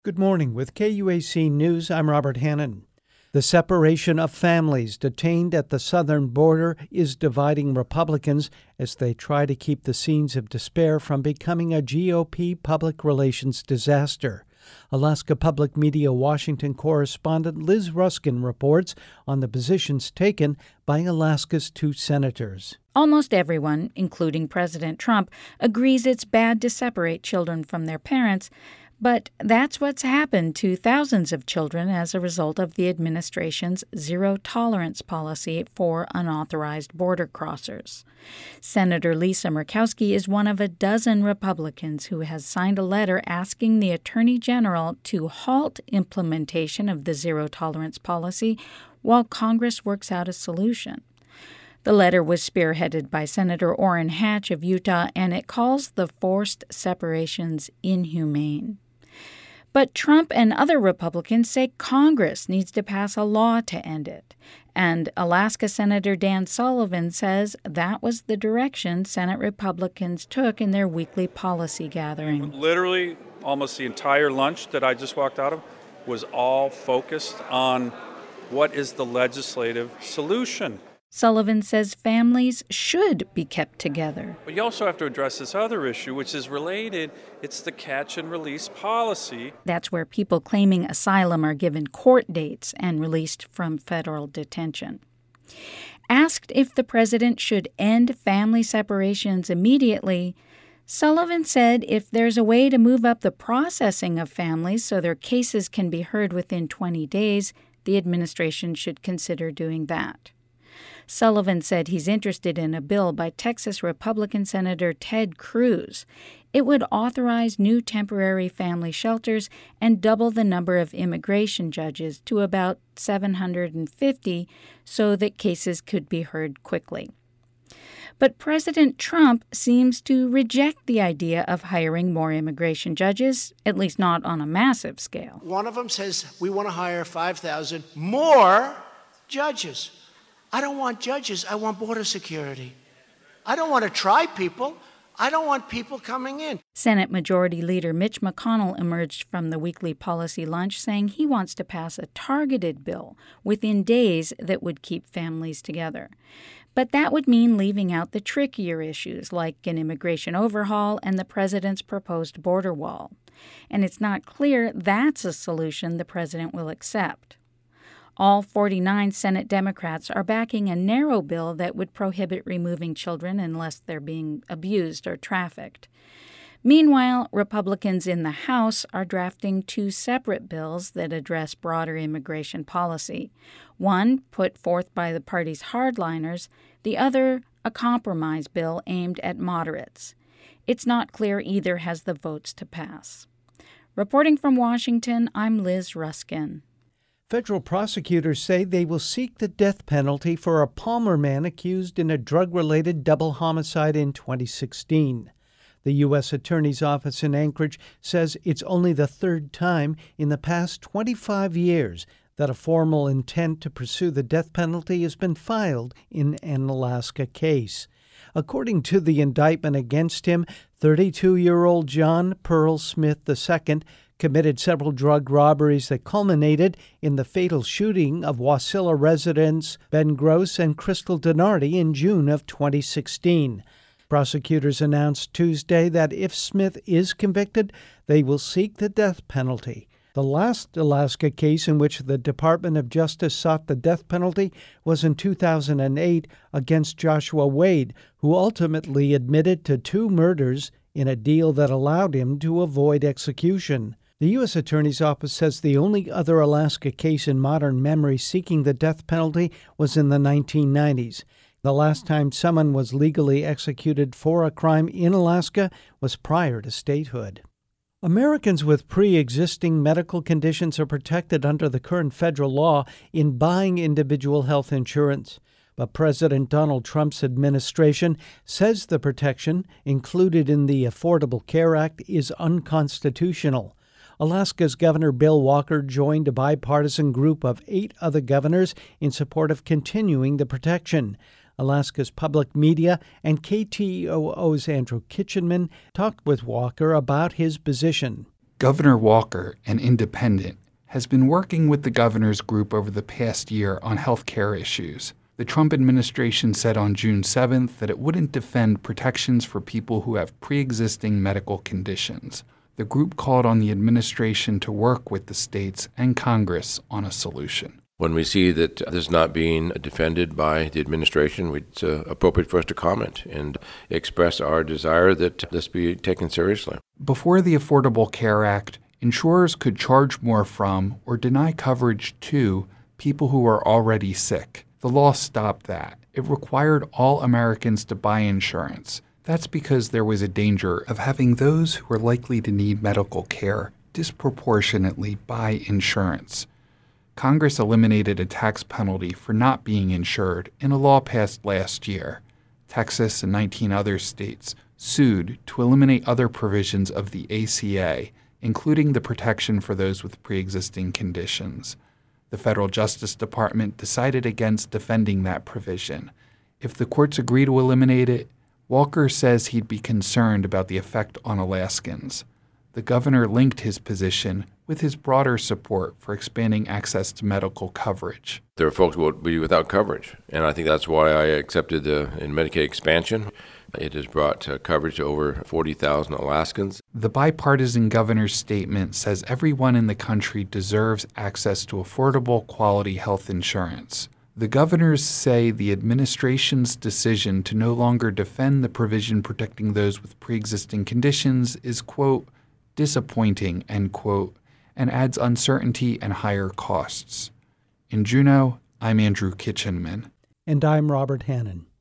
Good morning. With KUAC News, I'm Robert Hannon. The separation of families detained at the southern border is dividing Republicans as they try to keep the scenes of despair from becoming a GOP public relations disaster. Alaska Public Media Washington correspondent Liz Ruskin reports on the positions taken by Alaska's two senators. Almost everyone, including President Trump, agrees it's bad to separate children from their parents. But that's what's happened to thousands of children as a result of the administration's zero-tolerance policy for unauthorized border crossers. Senator Lisa Murkowski is one of a dozen Republicans who has signed a letter asking the Attorney General to halt implementation of the zero-tolerance policy while Congress works out a solution. The letter was spearheaded by Senator Orrin Hatch of Utah, and it calls the forced separations inhumane. But Trump and other Republicans say Congress needs to pass a law to end it. And Alaska Senator Dan Sullivan says that was the direction Senate Republicans took in their weekly policy gathering. Literally, almost the entire lunch that I just walked out of was all focused on what is the legislative solution. Sullivan says families should be kept together. But you also have to address this other issue, which is related. It's the catch and release policy. That's where people claiming asylum are given court dates and released from federal detention. Asked if the president should end family separations immediately, Sullivan said if there's a way to move up the processing of families so their cases can be heard within 20 days, the administration should consider doing that. Sullivan said he's interested in a bill by Texas Republican Senator Ted Cruz. It would authorize new temporary family shelters and double the number of immigration judges to about 750 so that cases could be heard quickly. But President Trump seems to reject the idea of hiring more immigration judges, at least not on a massive scale. One of them says we want to hire 5,000 more judges. I don't want judges. I want border security. I don't want to try people. I don't want people coming in. Senate Majority Leader Mitch McConnell emerged from the weekly policy lunch saying he wants to pass a targeted bill within days that would keep families together. But that would mean leaving out the trickier issues like an immigration overhaul and the president's proposed border wall. And it's not clear that's a solution the president will accept. All 49 Senate Democrats are backing a narrow bill that would prohibit removing children unless they're being abused or trafficked. Meanwhile, Republicans in the House are drafting two separate bills that address broader immigration policy. One put forth by the party's hardliners, the other a compromise bill aimed at moderates. It's not clear either has the votes to pass. Reporting from Washington, I'm Liz Ruskin. Federal prosecutors say they will seek the death penalty for a Palmer man accused in a drug-related double homicide in 2016. The U.S. Attorney's Office in Anchorage says it's only the third time in the past 25 years that a formal intent to pursue the death penalty has been filed in an Alaska case. According to the indictment against him, 32-year-old John Pearl Smith II committed several drug robberies that culminated in the fatal shooting of Wasilla residents Ben Gross and Crystal Donardi in June of 2016. Prosecutors announced Tuesday that if Smith is convicted, they will seek the death penalty. The last Alaska case in which the Department of Justice sought the death penalty was in 2008 against Joshua Wade, who ultimately admitted to 2 murders in a deal that allowed him to avoid execution. The U.S. Attorney's Office says the only other Alaska case in modern memory seeking the death penalty was in the 1990s. The last time someone was legally executed for a crime in Alaska was prior to statehood. Americans with pre-existing medical conditions are protected under the current federal law in buying individual health insurance. But President Donald Trump's administration says the protection included in the Affordable Care Act is unconstitutional. Alaska's Governor Bill Walker joined a bipartisan group of 8 other governors in support of continuing the protection. Alaska's Public Media and KTOO's Andrew Kitchenman talked with Walker about his position. Governor Walker, an independent, has been working with the governor's group over the past year on health care issues. The Trump administration said on June 7th that it wouldn't defend protections for people who have pre-existing medical conditions. The group called on the administration to work with the states and Congress on a solution. When we see that this is not being defended by the administration, it's appropriate for us to comment and express our desire that this be taken seriously. Before the Affordable Care Act, insurers could charge more from or deny coverage to people who are already sick. The law stopped that. It required all Americans to buy insurance. That's because there was a danger of having those who were likely to need medical care disproportionately buy insurance. Congress eliminated a tax penalty for not being insured in a law passed last year. Texas and 19 other states sued to eliminate other provisions of the ACA, including the protection for those with pre-existing conditions. The Federal Justice Department decided against defending that provision. If the courts agree to eliminate it, Walker says he'd be concerned about the effect on Alaskans. The governor linked his position with his broader support for expanding access to medical coverage. There are folks who will be without coverage, and I think that's why I accepted the Medicaid expansion. It has brought coverage to over 40,000 Alaskans. The bipartisan governor's statement says everyone in the country deserves access to affordable, quality health insurance. The governors say the administration's decision to no longer defend the provision protecting those with pre-existing conditions is, quote, disappointing, end quote, and adds uncertainty and higher costs. In Juneau, I'm Andrew Kitchenman. And I'm Robert Hannon.